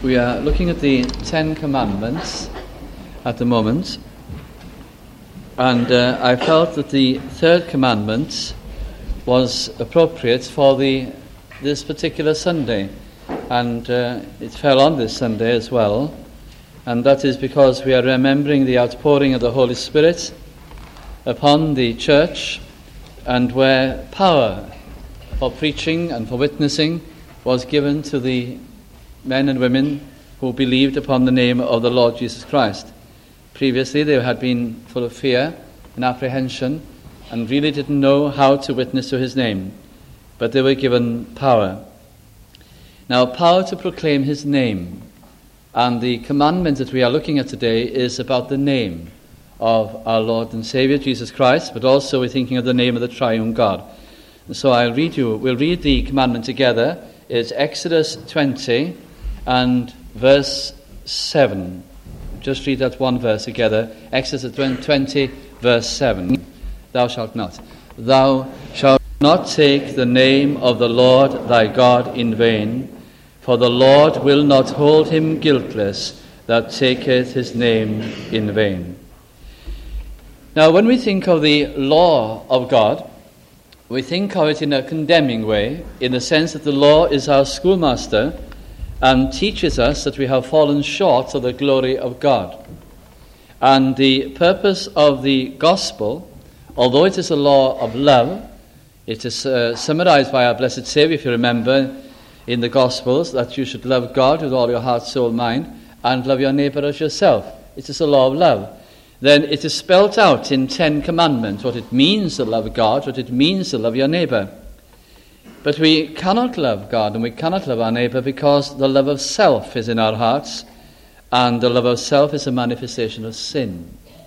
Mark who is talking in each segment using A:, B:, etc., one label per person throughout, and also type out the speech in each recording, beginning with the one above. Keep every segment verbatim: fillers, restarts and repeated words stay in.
A: We are looking at the Ten Commandments at the moment, and uh, I felt that the third commandment was appropriate for the this particular Sunday, and uh, it fell on this Sunday as well, and that is because we are remembering the outpouring of the Holy Spirit upon the church, and where power for preaching and for witnessing was given to the men and women who believed upon the name of the Lord Jesus Christ. Previously they had been full of fear and apprehension and really didn't know how to witness to his name, but they were given power. Now, power to proclaim his name, and the commandment that we are looking at today is about the name of our Lord and Saviour Jesus Christ, but also we're thinking of the name of the triune God. And so I'll read you, we'll read the commandment together. It's Exodus twenty and verse seven. Just read that one verse together. Exodus twenty, verse seven. Thou shalt not. Thou shalt not take the name of the Lord thy God in vain, for the Lord will not hold him guiltless that taketh his name in vain. Now, when we think of the law of God, we think of it in a condemning way, in the sense that the law is our schoolmaster and teaches us that we have fallen short of the glory of God. And the purpose of the gospel, although it is a law of love, it is uh, summarized by our blessed Saviour, if you remember, in the Gospels, that you should love God with all your heart, soul, mind, and love your neighbour as yourself. It is a law of love. Then it is spelt out in Ten Commandments what it means to love God, what it means to love your neighbour. But we cannot love God and we cannot love our neighbour because the love of self is in our hearts, and the love of self is a manifestation of sin.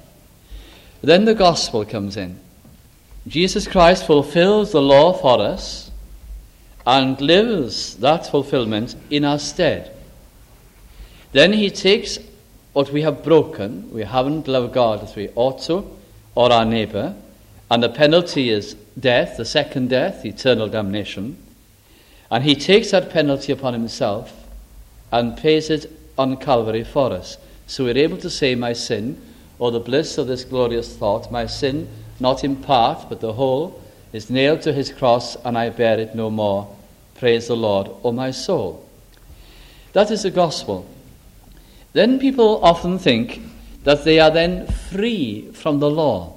A: Then the gospel comes in. Jesus Christ fulfills the law for us and lives that fulfillment in our stead. Then he takes what we have broken, we haven't loved God as we ought to, or our neighbour, and the penalty is death, the second death, eternal damnation. And he takes that penalty upon himself and pays it on Calvary for us. So we're able to say, my sin, or the bliss of this glorious thought, my sin, not in part, but the whole, is nailed to his cross, and I bear it no more. Praise the Lord, O my soul. That is the gospel. Then people often think that they are then free from the law.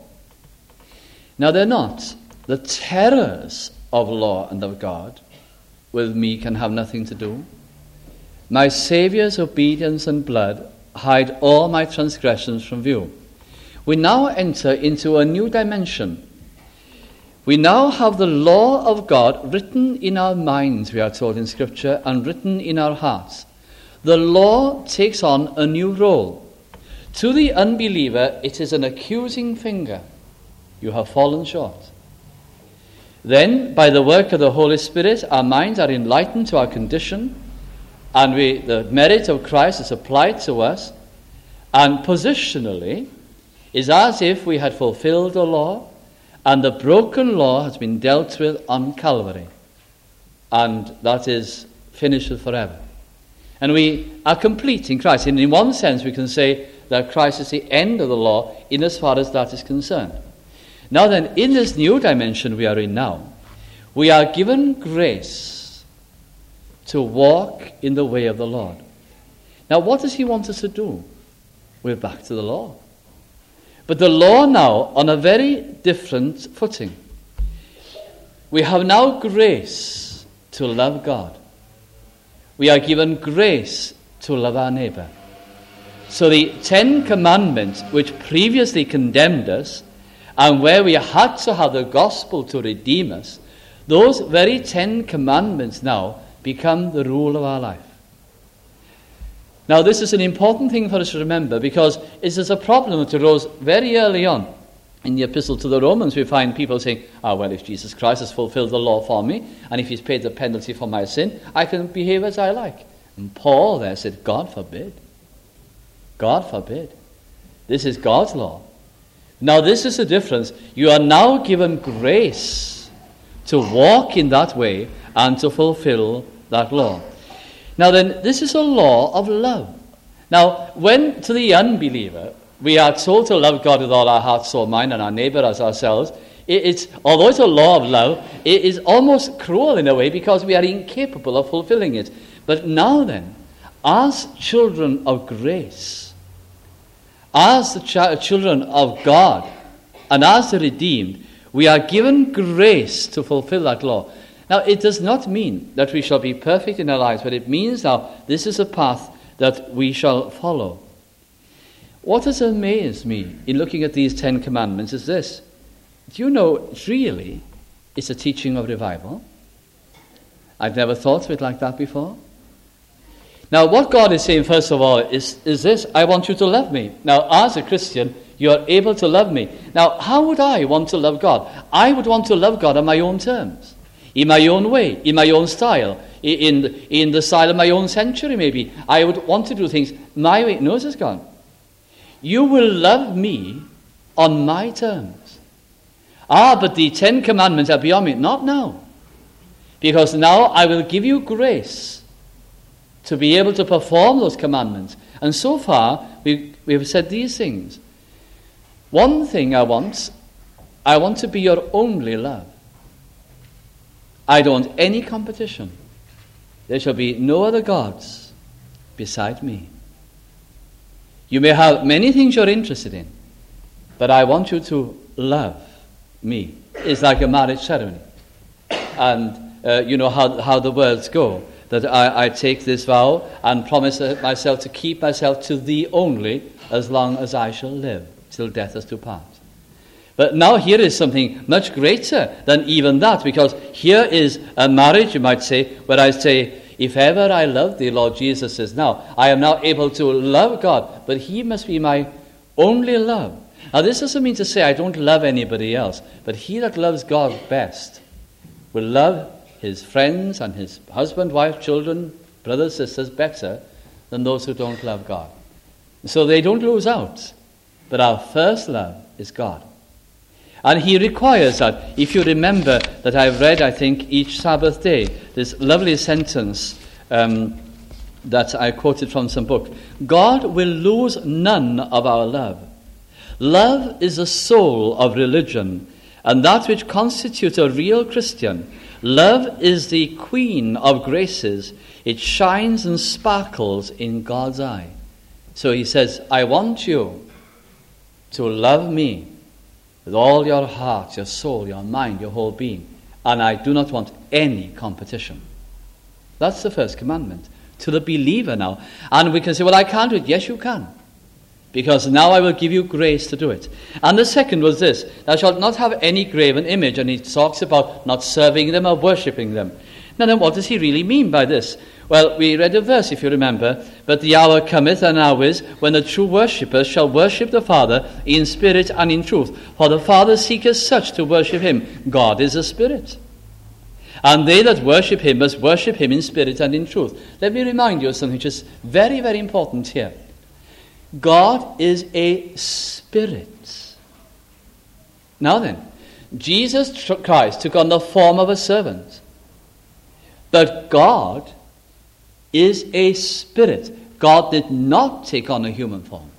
A: Now they're not. The terrors of law and of God with me can have nothing to do. My Saviour's obedience and blood hide all my transgressions from view. We now enter into a new dimension. We now have the law of God written in our minds, we are told in Scripture, and written in our hearts. The law takes on a new role. To the unbeliever, it is an accusing finger. You have fallen short. Then, by the work of the Holy Spirit, our minds are enlightened to our condition, and we, the merit of Christ is applied to us, and positionally is as if we had fulfilled the law, and the broken law has been dealt with on Calvary, and that is finished forever. And we are complete in Christ. And in one sense, we can say that Christ is the end of the law in as far as that is concerned. Now then, in this new dimension we are in now, we are given grace to walk in the way of the Lord. Now, what does he want us to do? We're back to the law. But the law now on a very different footing. We have now grace to love God. We are given grace to love our neighbour. So the Ten Commandments, which previously condemned us, and where we had to have the gospel to redeem us, those very Ten Commandments now become the rule of our life. Now, this is an important thing for us to remember, because it is a problem that arose very early on. In the Epistle to the Romans, we find people saying, ah, well, if Jesus Christ has fulfilled the law for me, and if he's paid the penalty for my sin, I can behave as I like. And Paul there said, God forbid. God forbid. This is God's law. Now, this is the difference. You are now given grace to walk in that way and to fulfill that law. Now then, this is a law of love. Now, when to the unbeliever we are told to love God with all our heart, soul, mind, and our neighbor as ourselves, it, it's, although it's a law of love, it is almost cruel in a way because we are incapable of fulfilling it. But now then, as children of grace, as the ch- children of God, and as the redeemed, we are given grace to fulfill that law. Now, it does not mean that we shall be perfect in our lives, but it means now this is a path that we shall follow. What has amazed me in looking at these Ten Commandments is this. Do you know, really, it's a teaching of revival? I've never thought of it like that before. Now, what God is saying, first of all, is, is this: I want you to love me. Now, as a Christian, you are able to love me. Now, how would I want to love God? I would want to love God on my own terms, in my own way, in my own style, in, in the style of my own century, maybe. I would want to do things my way. Notice God. You will love me on my terms. Ah, but the Ten Commandments are beyond me. Not now. Because now I will give you grace to be able to perform those commandments. And so far, we we've said these things. One thing I want, I want to be your only love. I don't want any competition. There shall be no other gods beside me. You may have many things you're interested in, but I want you to love me. It's like a marriage ceremony. And uh, you know how, how the words go, that I, I take this vow and promise myself to keep myself to thee only as long as I shall live, till death us do part. But now here is something much greater than even that, because here is a marriage, you might say, where I say, if ever I love thee, Lord Jesus says, now, I am now able to love God, but he must be my only love. Now, this doesn't mean to say I don't love anybody else, but he that loves God best will love his friends and his husband, wife, children, brothers, sisters better than those who don't love God. So they don't lose out, but our first love is God. And he requires that. If you remember that I've read, I think, each Sabbath day, this lovely sentence um, that I quoted from some book. God will lose none of our love. Love is the soul of religion, and that which constitutes a real Christian. Love is the queen of graces. It shines and sparkles in God's eye. So he says, I want you to love me with all your heart, your soul, your mind, your whole being. And I do not want any competition. That's the first commandment. To the believer now. And we can say, well, I can't do it. Yes, you can. Because now I will give you grace to do it. And the second was this: thou shalt not have any graven image. And he talks about not serving them or worshipping them. Now then, what does he really mean by this? Well, we read a verse, if you remember. But the hour cometh, and now is, when the true worshippers shall worship the Father in spirit and in truth. For the Father seeketh such to worship him. God is a spirit. And they that worship him must worship him in spirit and in truth. Let me remind you of something which is very, very important here. God is a spirit. Now then, Jesus Christ took on the form of a servant. But God is a spirit. God did not take on a human form.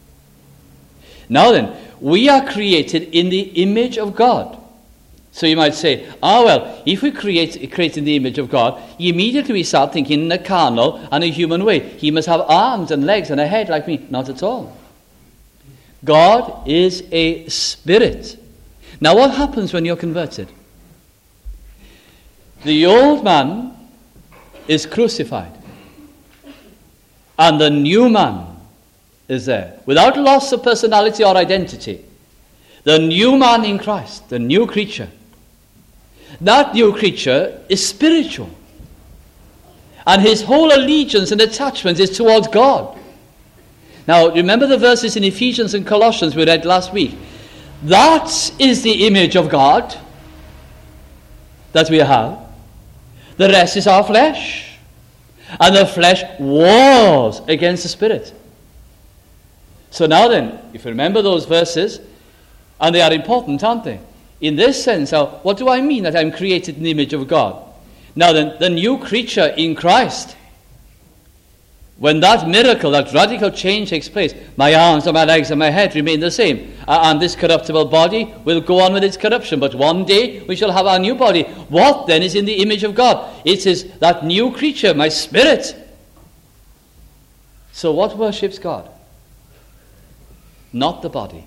A: Now then, we are created in the image of God. So you might say, ah well, if we create, create in the image of God, immediately we start thinking in a carnal and a human way. He must have arms and legs and a head like me. Not at all. God is a spirit. Now what happens when you're converted? The old man is crucified. And the new man is there. Without loss of personality or identity. The new man in Christ, the new creature. That new creature is spiritual. And his whole allegiance and attachment is towards God. Now, remember the verses in Ephesians and Colossians we read last week. That is the image of God that we have. The rest is our flesh. And the flesh wars against the spirit. So now then, if you remember those verses, and they are important, aren't they? In this sense, now, what do I mean that I'm created in the image of God? Now then, the new creature in Christ when that miracle, that radical change takes place, my arms and my legs and my head remain the same. Uh, and this corruptible body will go on with its corruption. But one day we shall have our new body. What then is in the image of God? It is that new creature, my spirit. So what worships God? Not the body.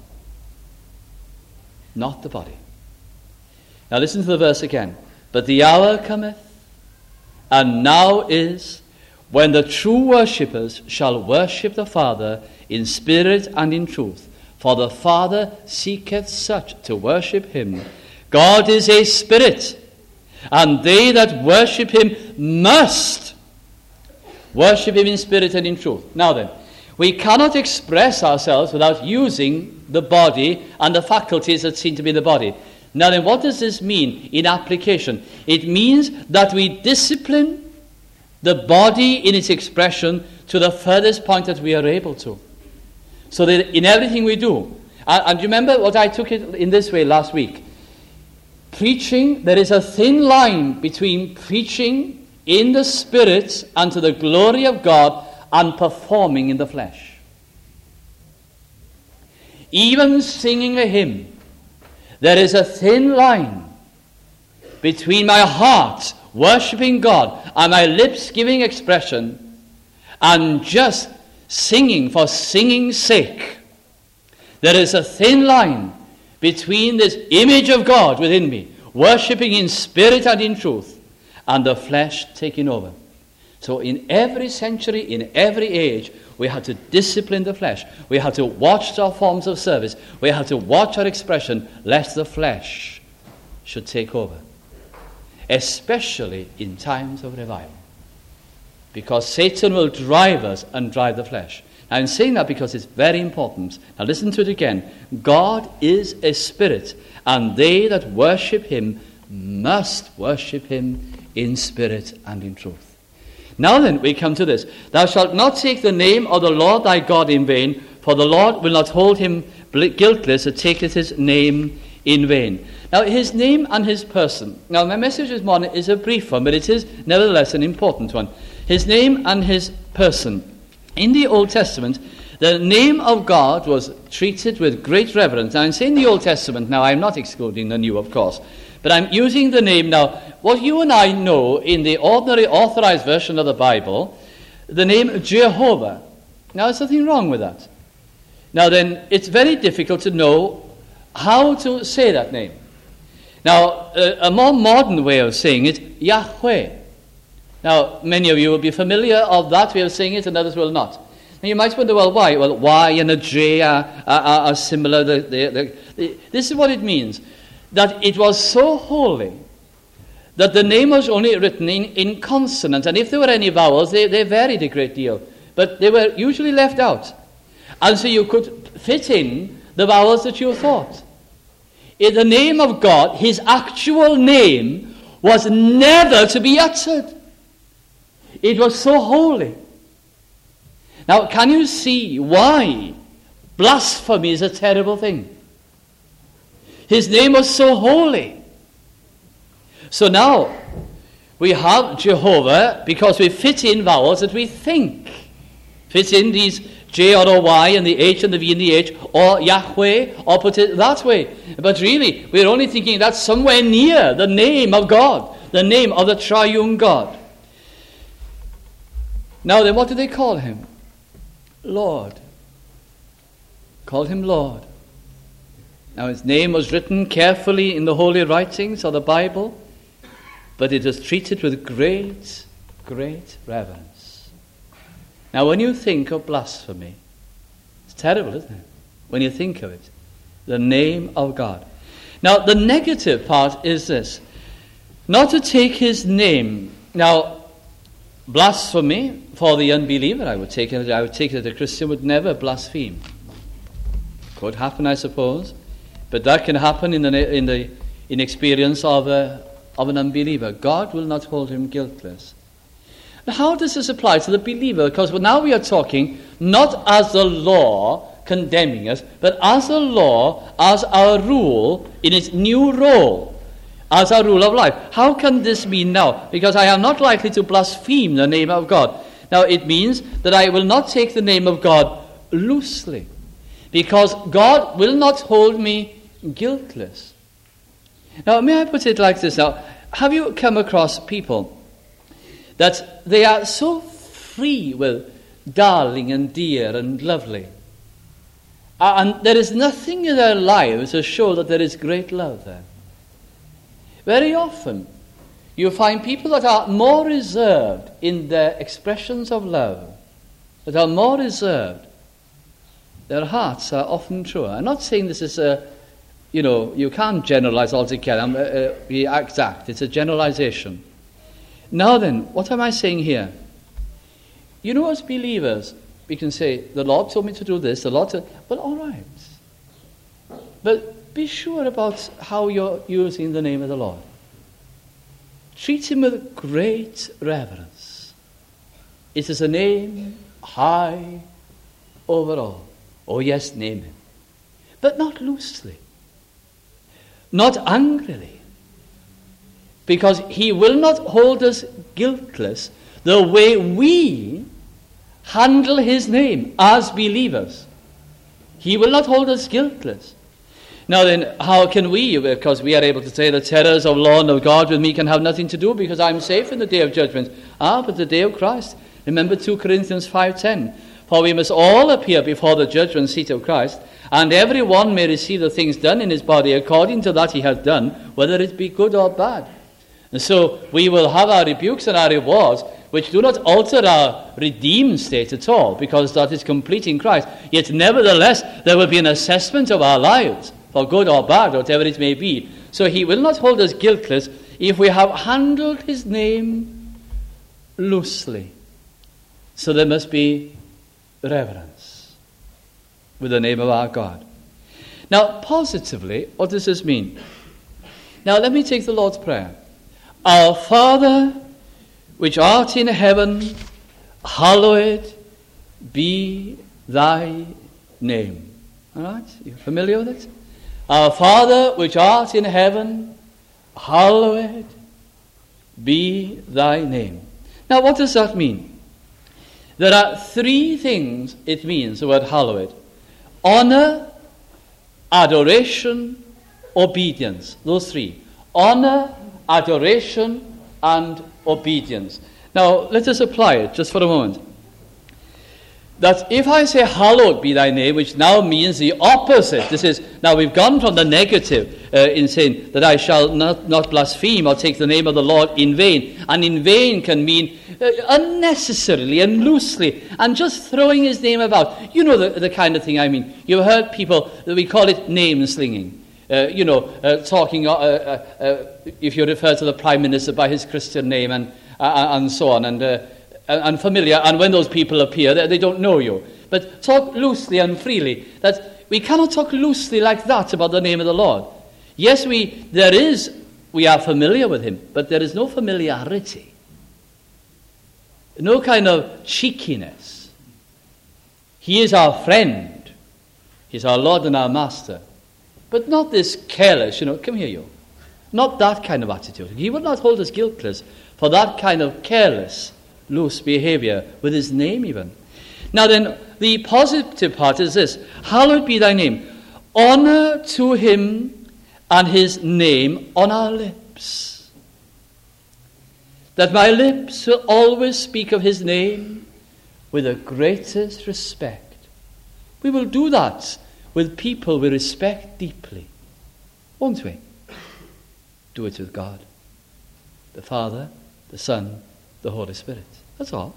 A: Not the body. Now listen to the verse again. But the hour cometh, and now is, when the true worshippers shall worship the Father in spirit and in truth. For the Father seeketh such to worship him. God is a spirit, and they that worship him must worship him in spirit and in truth. Now then, we cannot express ourselves without using the body and the faculties that seem to be in the body. Now then, what does this mean in application? It means that we discipline the body in its expression to the furthest point that we are able to. So that in everything we do, and, and remember what I took it in this way last week. Preaching, there is a thin line between preaching in the Spirit and to the glory of God and performing in the flesh. Even singing a hymn, there is a thin line between my heart worshipping God and my lips giving expression and just singing for singing's sake. There is a thin line between this image of God within me, worshipping in spirit and in truth, and the flesh taking over. So in every century, in every age, we had to discipline the flesh. We had to watch our forms of service. We had to watch our expression, lest the flesh should take over. Especially in times of revival. Because Satan will drive us and drive the flesh. Now, I'm saying that because it's very important. Now listen to it again. God is a spirit, and they that worship him must worship him in spirit and in truth. Now then, we come to this. Thou shalt not take the name of the Lord thy God in vain, for the Lord will not hold him guiltless that taketh his name in vain. Now, his name and his person. Now, my message this morning is a brief one, but it is nevertheless an important one. His name and his person. In the Old Testament, the name of God was treated with great reverence. Now, I'm saying the Old Testament now, I'm not excluding the New, of course. But I'm using the name now. What you and I know in the ordinary authorized version of the Bible, the name Jehovah. Now, there's nothing wrong with that. Now then, it's very difficult to know how to say that name. Now, a, a more modern way of saying it, Yahweh. Now, many of you will be familiar of that way of saying it, and others will not. Now, you might wonder, well, why? Well, Y and a J are, are, are similar. The, the, the, the, this is what it means. That it was so holy that the name was only written in, in consonants. And if there were any vowels, they, they varied a great deal. But they were usually left out. And so you could fit in the vowels that you thought. In the name of God, his actual name was never to be uttered. It was so holy. Now, can you see why blasphemy is a terrible thing? His name was so holy. So now, we have Jehovah because we fit in vowels that we think. Fit in these J or a Y and the H and the V and the H, or Yahweh, or put it that way. But really, we're only thinking that's somewhere near the name of God, the name of the triune God. Now then, what do they call him? Lord. Called him Lord. Now his name was written carefully in the holy writings of the Bible, but it was treated with great, great reverence. Now when you think of blasphemy, it's terrible, isn't it? When you think of it, the name of God. Now the negative part is this, not to take his name. Now, blasphemy for the unbeliever, I would take it, I would take it that a Christian would never blaspheme. Could happen, I suppose. But that can happen in the in the in experience of a of an unbeliever. God will not hold him guiltless. Now, how does this apply to the believer? Because now we are talking not as the law condemning us, but as the law, as our rule in its new role, as our rule of life. How can this be now? Because I am not likely to blaspheme the name of God. Now, it means that I will not take the name of God loosely, because God will not hold me guiltless. Now, may I put it like this now? Have you come across people that they are so free with darling and dear and lovely, and there is nothing in their lives to show that there is great love there? Very often, you find people that are more reserved in their expressions of love, that are more reserved. Their hearts are often truer. I'm not saying this is a, you know, you can't generalize altogether. I'm, uh, uh, be exact. It's a generalization. Now then, what am I saying here? You know, as believers, we can say, the Lord told me to do this, the Lord told... Well, all right. But be sure about how you're using the name of the Lord. Treat him with great reverence. It is a name high over all. Oh yes, name him. But not loosely. Not angrily. Because he will not hold us guiltless the way we handle his name as believers. He will not hold us guiltless. Now then, how can we, because we are able to say the terrors of law and of God with me can have nothing to do because I'm safe in the day of judgment. Ah, but the day of Christ. Remember two Corinthians five ten. For we must all appear before the judgment seat of Christ, and every one may receive the things done in his body according to that he has done, whether it be good or bad. And so we will have our rebukes and our rewards, which do not alter our redeemed state at all, because that is complete in Christ. Yet nevertheless, there will be an assessment of our lives, for good or bad, whatever it may be. So he will not hold us guiltless if we have handled his name loosely. So there must be reverence with the name of our God. Now, positively, what does this mean? Now, let me take the Lord's Prayer. Our Father, which art in heaven, hallowed be thy name. All right? You familiar with it? Our Father, which art in heaven, hallowed be thy name. Now, what does that mean? There are three things it means, the word hallowed. Honor, adoration, obedience. Those three. Honor, adoration, and obedience. Now, let us apply it just for a moment. That if I say, hallowed be thy name, which now means the opposite. This is, now we've gone from the negative uh, in saying that I shall not, not blaspheme or take the name of the Lord in vain. And in vain can mean uh, unnecessarily and loosely and just throwing his name about. You know the, the kind of thing I mean. You've heard people, we call it name slinging. Uh, you know, uh, talking, uh, uh, uh, if you refer to the Prime Minister by his Christian name and, uh, and so on. And uh, and familiar, and when those people appear, they, they don't know you. But talk loosely and freely. That we cannot talk loosely like that about the name of the Lord. Yes, we there is, we are familiar with him, but there is no familiarity. No kind of cheekiness. He is our friend. He's our Lord and our Master. But not this careless, you know, come here, you. Not that kind of attitude. He would not hold us guiltless for that kind of careless, loose behavior with his name even. Now then, the positive part is this. Hallowed be thy name. Honor to him and his name on our lips. That my lips will always speak of his name with the greatest respect. We will do that with people we respect deeply. Won't we? Do it with God, the Father, the Son, the Holy Spirit. That's all.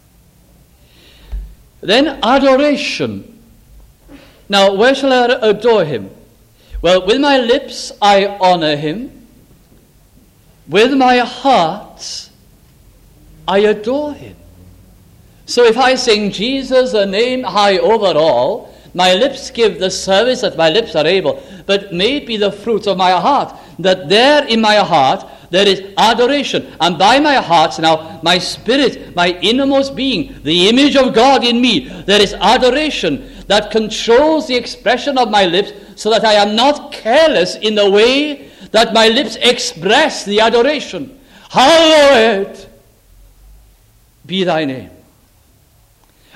A: Then adoration. Now, where shall I adore him? Well, with my lips I honor him. With my heart I adore him. So if I sing Jesus, the name high over all, my lips give the service that my lips are able, but may it be the fruit of my heart, that there in my heart there is adoration. And by my heart now, my spirit, my innermost being, the image of God in me, there is adoration that controls the expression of my lips so that I am not careless in the way that my lips express the adoration. Hallowed be thy name.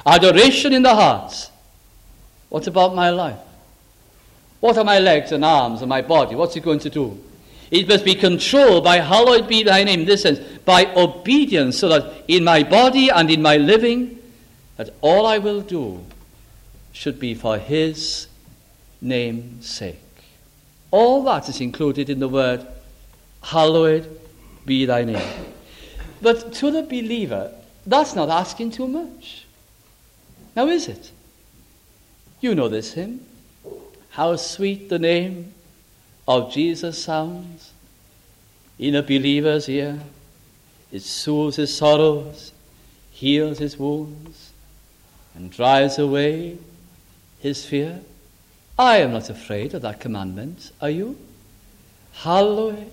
A: adoration in the heart. What about my life? What are my legs and arms and my body? What's it going to do? It must be controlled by hallowed be thy name, in this sense, by obedience, so that in my body and in my living, that all I will do should be for his name's sake. All that is included in the word, hallowed be thy name. But to the believer, that's not asking too much. Now is it? You know this hymn. How sweet the name of Jesus sounds in a believer's ear. It soothes his sorrows, heals his wounds, and drives away his fear. I am not afraid of that commandment, are you? Hallowed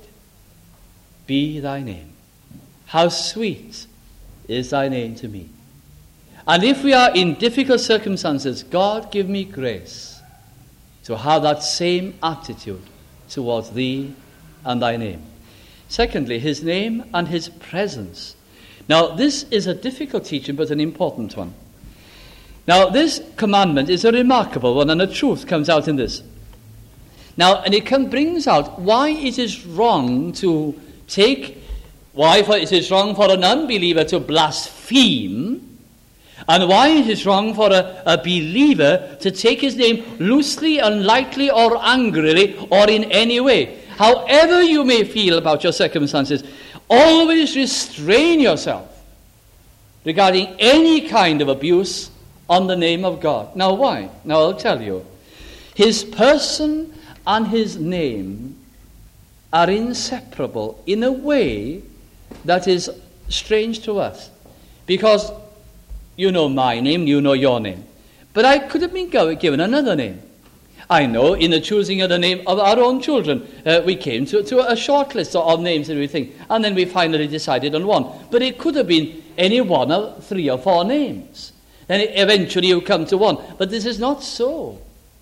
A: be thy name. How sweet is thy name to me. And if we are in difficult circumstances, God, give me grace to have that same attitude towards thee and thy name. Secondly, his name and his presence. Now, this is a difficult teaching, but an important one. Now, this commandment is a remarkable one, and the truth comes out in this. Now, and it can, brings out why it is wrong to take, why for, it is wrong for an unbeliever to blaspheme, and why it is wrong for a, a believer to take his name loosely and lightly or angrily or in any way. However you may feel about your circumstances, always restrain yourself regarding any kind of abuse on the name of God. Now why? Now I'll tell you. His person and his name are inseparable in a way that is strange to us. Because you know my name, you know your name. But I could have been given another name. I know in the choosing of the name of our own children, uh, we came to, to a short list of names and everything, and then we finally decided on one. But it could have been any one of three or four names. Then eventually you come to one. But this is not so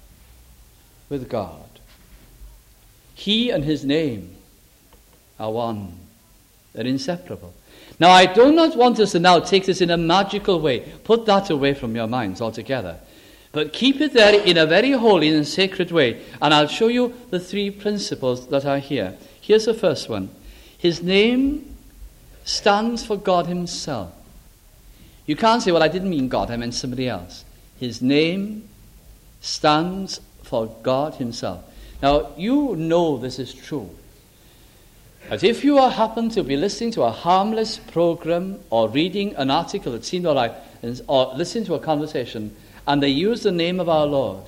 A: with God. He and his name are one. They're inseparable. Now, I do not want us to now take this in a magical way. Put that away from your minds altogether. But keep it there in a very holy and sacred way. And I'll show you the three principles that are here. Here's the first one. His name stands for God himself. You can't say, well, I didn't mean God, I meant somebody else. His name stands for God himself. Now, you know this is true. But if you happen to be listening to a harmless program or reading an article that seemed all right, or listening to a conversation, and they use the name of our Lord,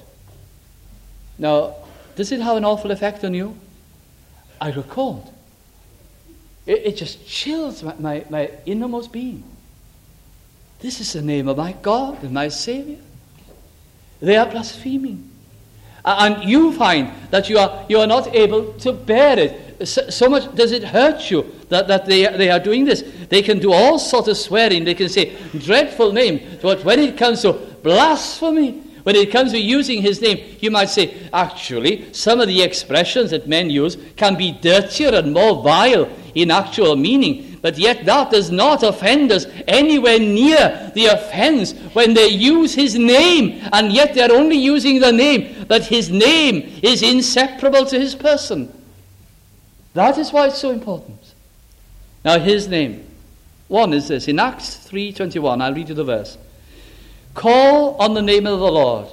A: now, does it have an awful effect on you? I recalled. It, it just chills my, my, my innermost being. This is the name of my God and my Savior. They are blaspheming. And you find that you are, you are not able to bear it. So, so much does it hurt you that, that they, they are doing this. They can do all sorts of swearing. They can say dreadful name. But when it comes to blasphemy, when it comes to using his name, you might say, actually, some of the expressions that men use can be dirtier and more vile in actual meaning. But yet that does not offend us anywhere near the offense when they use his name. And yet they're only using the name. But his name is inseparable to his person. That is why it's so important. Now his name. One is this. In Acts three twenty-one, I'll read you the verse. Call on the name of the Lord,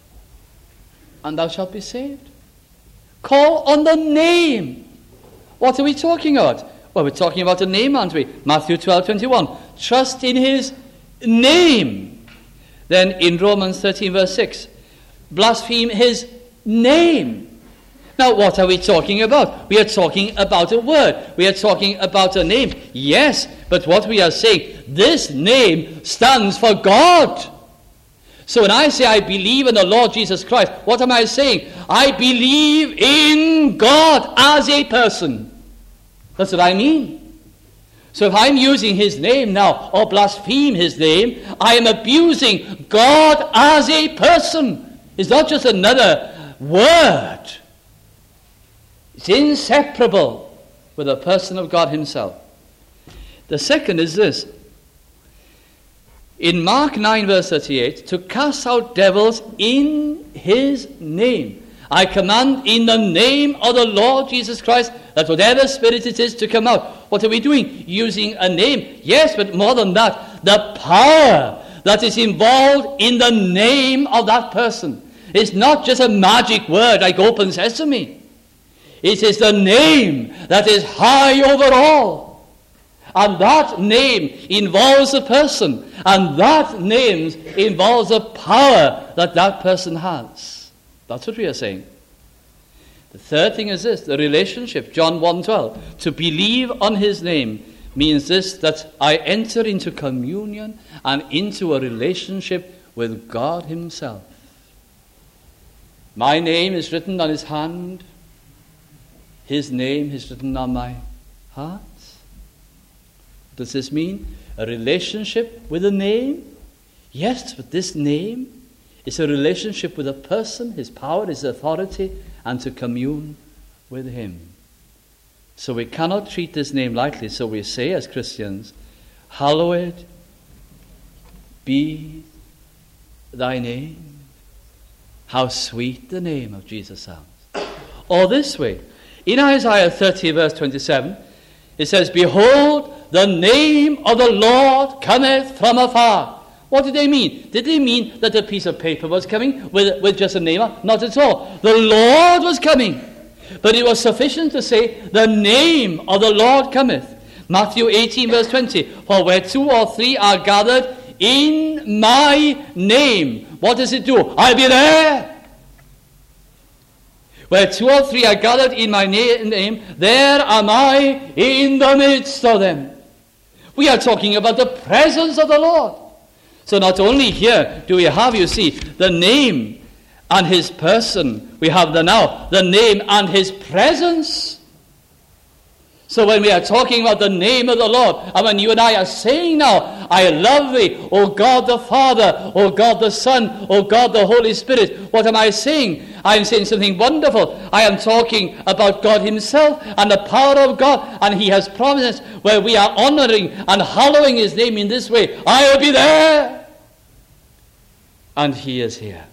A: and thou shalt be saved. Call on the name. What are we talking about? Well, we're talking about a name, aren't we? Matthew twelve twenty-one. Trust in his name. Then in Romans thirteen verse six. Blaspheme his name. Now, what are we talking about? We are talking about a word. We are talking about a name. Yes, but what we are saying, this name stands for God. So when I say I believe in the Lord Jesus Christ, what am I saying? I believe in God as a person. That's what I mean. So if I'm using his name now, or blaspheme his name, I am abusing God as a person. It's not just another word. It's inseparable with the person of God himself. The second is this. in Mark nine verse thirty-eight, to cast out devils in his name. I command in the name of the Lord Jesus Christ that whatever spirit it is to come out. What are we doing? Using a name. Yes, but more than that, the power that is involved in the name of that person. It's not just a magic word like open sesame. It is the name that is high over all. And that name involves a person. And that name involves a power that that person has. That's what we are saying. The third thing is this, the relationship. John one twelve. To believe on his name means this, that I enter into communion and into a relationship with God himself. My name is written on his hand. His name is written on my heart. What does this mean? A relationship with a name? Yes, but this name is a relationship with a person, his power, his authority, and to commune with him. So we cannot treat this name lightly. So we say as Christians, hallowed be thy name. How sweet the name of Jesus sounds. Or this way, in Isaiah thirty verse twenty-seven, it says, behold, the name of the Lord cometh from afar. What did they mean? Did they mean that a piece of paper was coming with, with just a name? Not at all. The Lord was coming. But it was sufficient to say, the name of the Lord cometh. Matthew eighteen verse twenty, for where two or three are gathered in my name, what does it do? I'll be there. Where two or three are gathered in my na- name, there am I in the midst of them. We are talking about the presence of the Lord. So not only here do we have, you see, the name and his person, we have the now, the name and his presence. So when we are talking about the name of the Lord, and when you and I are saying now, I love thee, O God the Father, O God the Son, O God the Holy Spirit, what am I saying? I am saying something wonderful. I am talking about God himself and the power of God, and he has promised where we are honoring and hallowing his name in this way. I will be there. And he is here.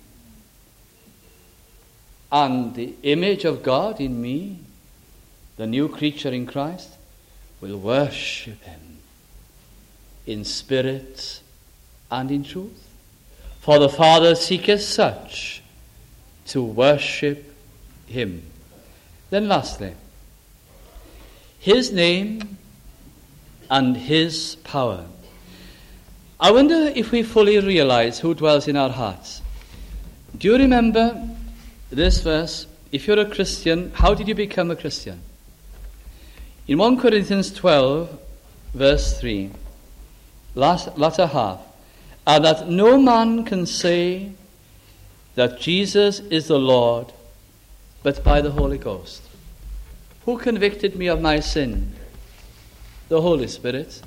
A: And the image of God in me, the new creature in Christ, will worship him in spirit and in truth. For the Father seeketh such to worship him. Then lastly, his name and his power. I wonder if we fully realize who dwells in our hearts. Do you remember this verse? If you're a Christian, how did you become a Christian? In First Corinthians twelve, verse three, last latter half, and that no man can say that Jesus is the Lord, but by the Holy Ghost. Who convicted me of my sin? The Holy Spirit.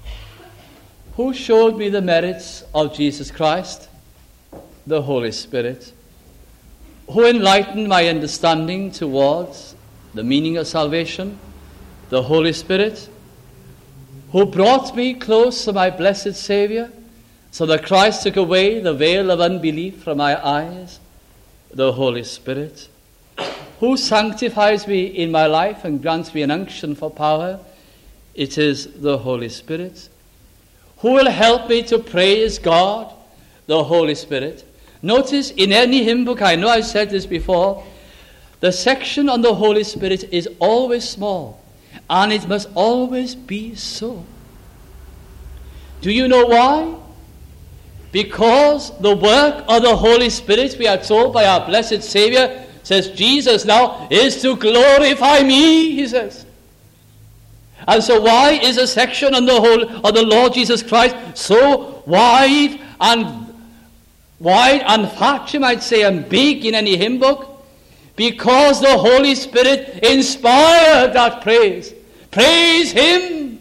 A: Who showed me the merits of Jesus Christ? The Holy Spirit. Who enlightened my understanding towards the meaning of salvation? The Holy Spirit. Who brought me close to my blessed Savior, so that Christ took away the veil of unbelief from my eyes? The Holy Spirit. Who sanctifies me in my life and grants me an unction for power? It is the Holy Spirit. Who will help me to praise God? The Holy Spirit. Notice in any hymn book, I know I've said this before, the section on the Holy Spirit is always small, and it must always be so. Do you know why? Because the work of the Holy Spirit, we are told by our blessed Savior, says Jesus now, is to glorify me, he says. And so why is a section on the whole of the Lord Jesus Christ so wide and wide and fat, you might say, and big in any hymn book? Because the Holy Spirit inspired that praise. Praise him.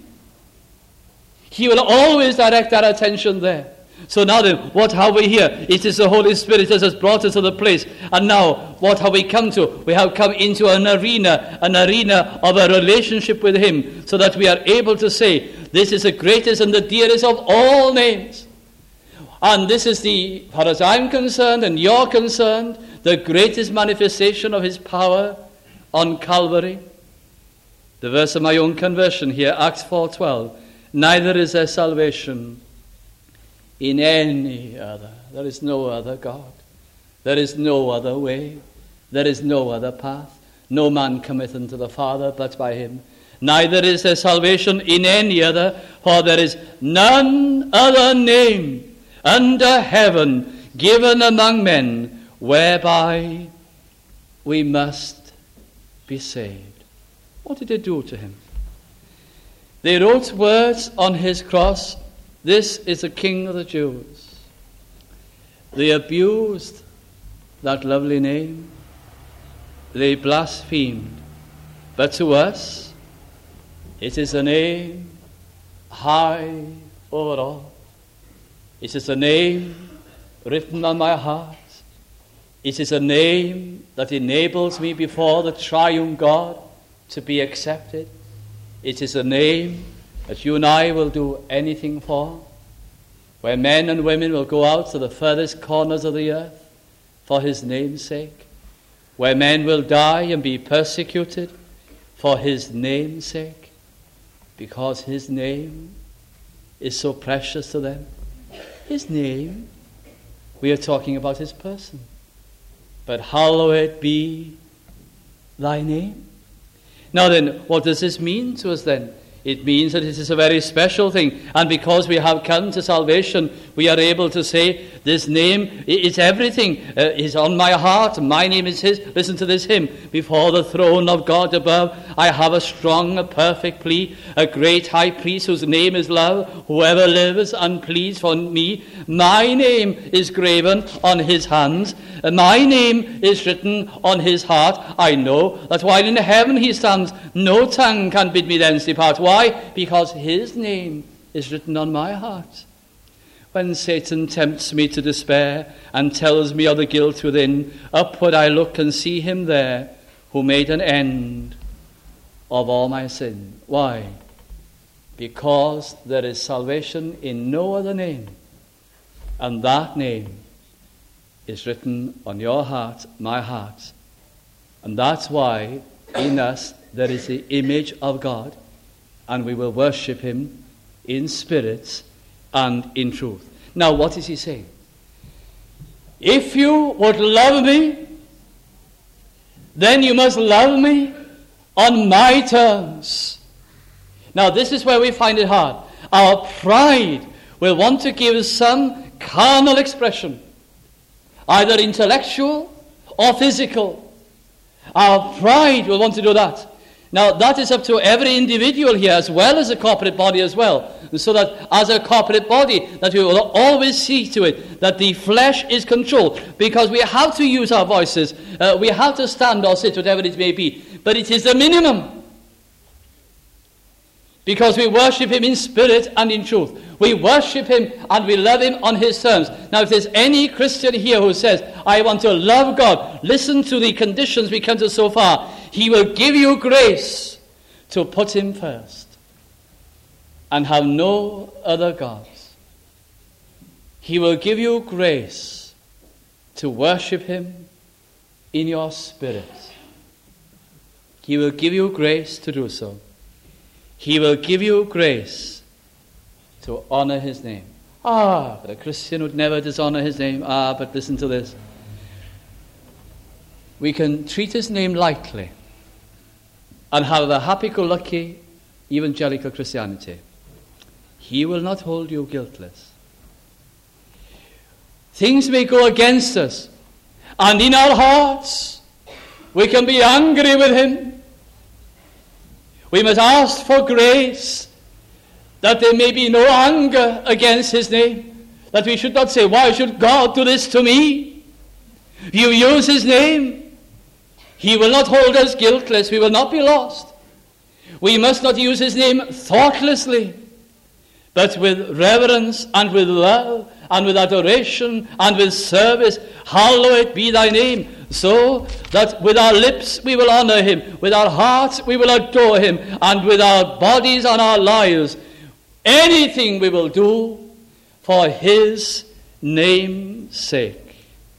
A: He will always direct our attention there. So now then, what have we here? It is the Holy Spirit that has brought us to the place. And now, what have we come to? We have come into an arena, an arena of a relationship with him, so that we are able to say, this is the greatest and the dearest of all names. And this is the, as far as I'm concerned and you're concerned, the greatest manifestation of his power on Calvary. The verse of my own conversion here, Acts four twelve. Neither is there salvation in any other. There is no other God. There is no other way. There is no other path. No man cometh unto the Father but by him. Neither is there salvation in any other, for there is none other name under heaven given among men whereby we must be saved. What did they do to him? They wrote words on his cross, "This is the King of the Jews." They abused that lovely name. They blasphemed. But to us, it is a name high over all. It is a name written on my heart. It is a name that enables me before the triune God to be accepted. It is a name that you and I will do anything for, where men and women will go out to the furthest corners of the earth for his name's sake, where men will die and be persecuted for his name's sake, because his name is so precious to them. His name, we are talking about his person. But hallowed be thy name. Now then, what does this mean to us then? It means that it is a very special thing. And because we have come to salvation, we are able to say, this name is everything. Uh, is on my heart. My name is his. Listen to this hymn. Before the throne of God above, I have a strong, a perfect plea. A great high priest whose name is love. Whoever lives and pleads for me, my name is graven on his hands. My name is written on his heart. I know that while in heaven he stands, no tongue can bid me thence depart. Why? Because his name is written on my heart. When Satan tempts me to despair and tells me of the guilt within, upward I look and see him there who made an end of all my sin. Why? Because there is salvation in no other name, and that name is written on your heart, my heart. And that's why in us there is the image of God, and we will worship him in spirit and in truth. Now, what is he saying? If you would love me, then you must love me on my terms. Now, this is where we find it hard. Our pride will want to give some carnal expression, either intellectual or physical. Our pride will want to do that. Now, that is up to every individual here, as well as a corporate body as well. So that as a corporate body, that we will always see to it that the flesh is controlled. Because we have to use our voices. Uh, we have to stand or sit, whatever it may be. But it is the minimum. Because we worship him in spirit and in truth. We worship him and we love him on his terms. Now, if there's any Christian here who says, I want to love God, listen to the conditions we come to so far. He will give you grace to put him first and have no other gods. He will give you grace to worship him in your spirit. He will give you grace to do so. He will give you grace to honor his name. Ah, but a Christian would never dishonor his name. Ah, but listen to this. We can treat his name lightly and have a happy-go-lucky evangelical Christianity. He will not hold you guiltless. Things may go against us, and in our hearts we can be angry with him. We must ask for grace that there may be no anger against his name, that we should not say, why should God do this to me? If you use his name, he will not hold us guiltless. We will not be lost. We must not use his name thoughtlessly, but with reverence and with love and with adoration and with service. Hallowed be thy name. So that with our lips we will honor him, with our hearts we will adore him, and with our bodies and our lives, anything we will do for his name's sake.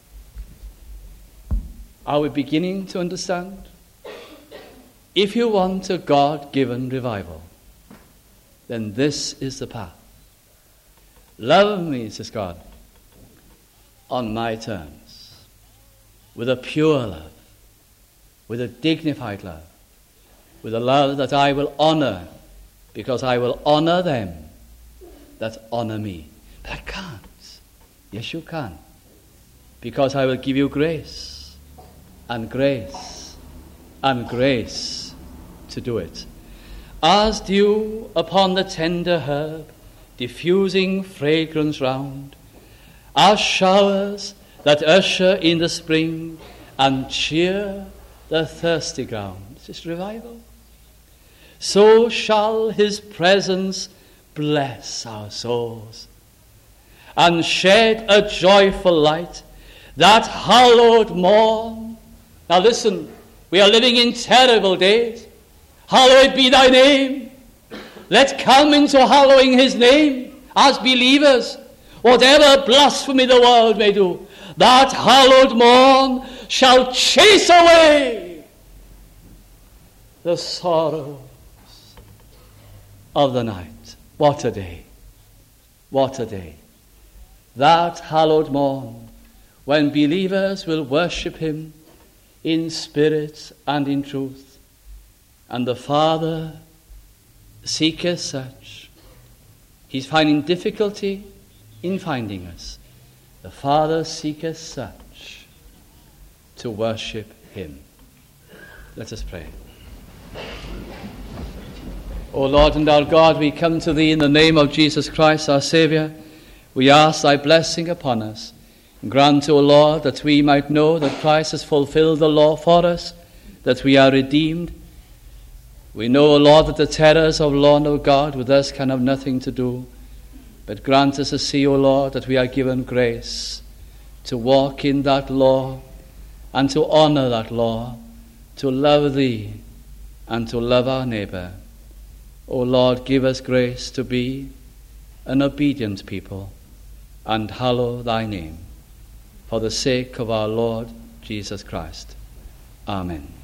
A: Are we beginning to understand? If you want a God-given revival, then this is the path. Love me, says God, on my terms, with a pure love, with a dignified love, with a love that I will honor, because I will honor them that honor me. But I can't. Yes, you can. Because I will give you grace, and grace, and grace to do it. As dew upon the tender herb, diffusing fragrance round, as showers that usher in the spring and cheer the thirsty ground. Is this revival? So shall his presence bless our souls and shed a joyful light that hallowed morn. Now listen, we are living in terrible days. Hallowed be thy name. Let's come into hallowing his name as believers. Whatever blasphemy the world may do, that hallowed morn shall chase away the sorrows of the night. What a day. What a day. That hallowed morn, when believers will worship him in spirit and in truth, and the Father seeketh such. He's finding difficulty in finding us. The Father seeketh such to worship him. Let us pray. O Lord and our God, we come to thee in the name of Jesus Christ, our Saviour. We ask thy blessing upon us. Grant, O Lord, that we might know that Christ has fulfilled the law for us, that we are redeemed. We know, O Lord, that the terrors of law, O God, with us can have nothing to do. But grant us to see, O Lord, that we are given grace to walk in that law and to honor that law, to love thee and to love our neighbor. O Lord, give us grace to be an obedient people and hallow thy name, for the sake of our Lord Jesus Christ. Amen.